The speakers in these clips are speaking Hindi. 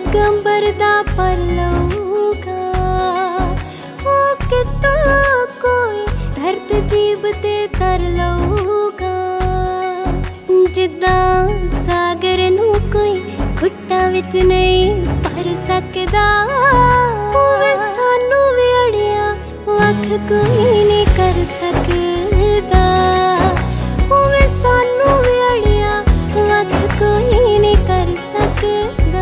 अंबर दा पर लऊगा ओ किता कोई धरत जीब ते तर लऊगा जिद्दां सागर नू कोई घुट्टां विच नहीं भर सकदा वे सानू वी अड़िया वख कोई नहीं कर सकदा वे सानू वी अड़िया वख कोई नहीं कर सकदा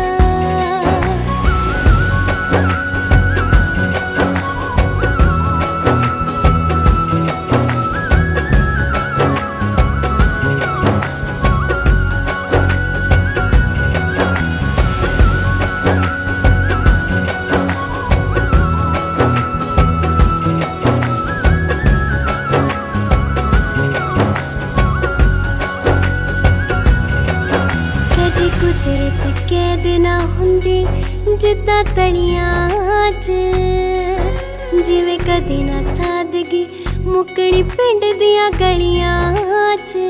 कुदरत कैद ना हुंदी जिद्दां तलियां च जिवें कदे ना सादगी मुकड़ी पिंड दियां गलियां च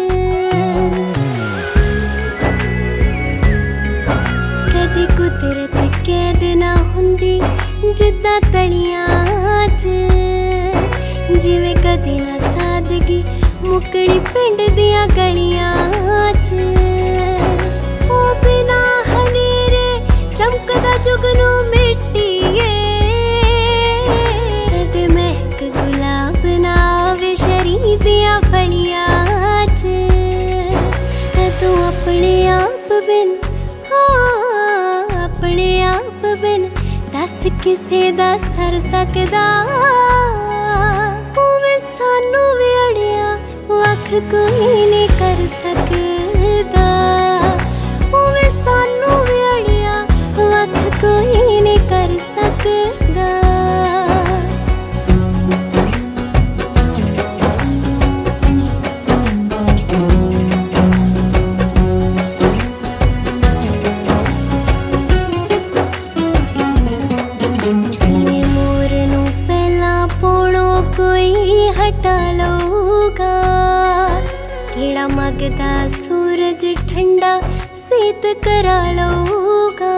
कदे कुदरत कैद ना हुंदी जिद्दां तलियां च जिवें कदे ना सादगी मुकड़ी पिंड दियां गलियां च ओ बिना हनेरे चमकदा जुगनू मिट्टिए ते महक गुलाब ना आवे शरी दियां फलियां च तू अपने आप बिन अपने आप बिन दस किसे दा सर सकदा उवें सानू वी अड़िया वख कोई नहीं कर सकदा सानू वी अड़िया वख कोई नहीं कर सकदा मोर नू पहला पोणो कोई हटा लऊगा कीड़ा मगदा सूरज ठंडा सीत करा लऊगा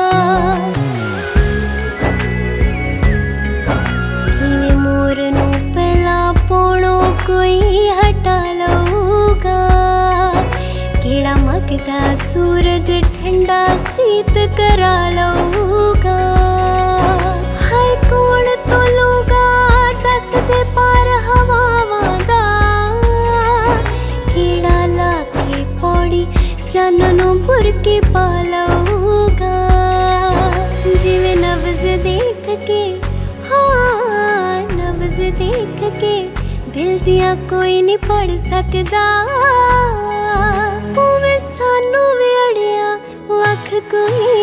किवें मोर नू पहला पोणो कोई हटा लऊगा कीड़ा मगदा सूरज ठंडा सीत करा लऊगा हाय कौन तो लूगा दस दे पार हवावां दा कीड़ा लाके पौड़ी चन्न बुरकी पालूगा जिवें नब्ज़ देख के हाँ नब्ज़ देख के दिल दिया कोई नहीं पढ़ सकदा उवें सानू वी अड़िया वख कोई